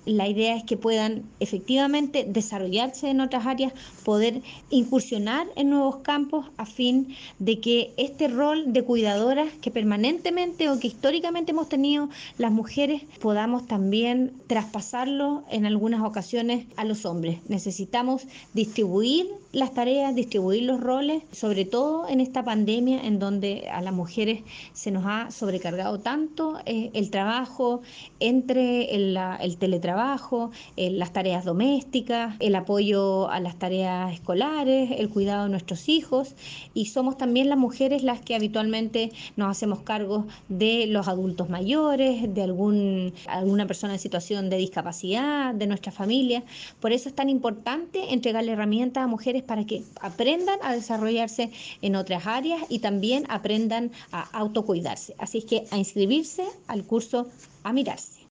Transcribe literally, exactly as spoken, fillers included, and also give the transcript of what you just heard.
la idea es que puedan efectivamente desarrollarse en otras áreas, poder incursionar en nuevos campos a fin de que este rol de cuidadoras que permanentemente o que históricamente hemos tenido las mujeres podamos también traspasarlo en algunas ocasiones a los hombres. Necesitamos distribuir las tareas, distribuir los roles, sobre todo en esta pandemia en donde a las mujeres se nos ha sobrecargado tanto eh, el trabajo entre el, la, el teletrabajo, eh, las tareas domésticas, el apoyo a las tareas escolares, el cuidado de nuestros hijos, y somos también las mujeres las que habitualmente nos hacemos cargo de los adultos mayores, de algún, alguna persona en situación de discapacidad, de nuestra familia. Por eso es tan importante entregarle herramientas a mujeres para que aprendan a desarrollarse en otras áreas y también aprendan a autocuidarse. Así es que a inscribirse al curso A Mirarse.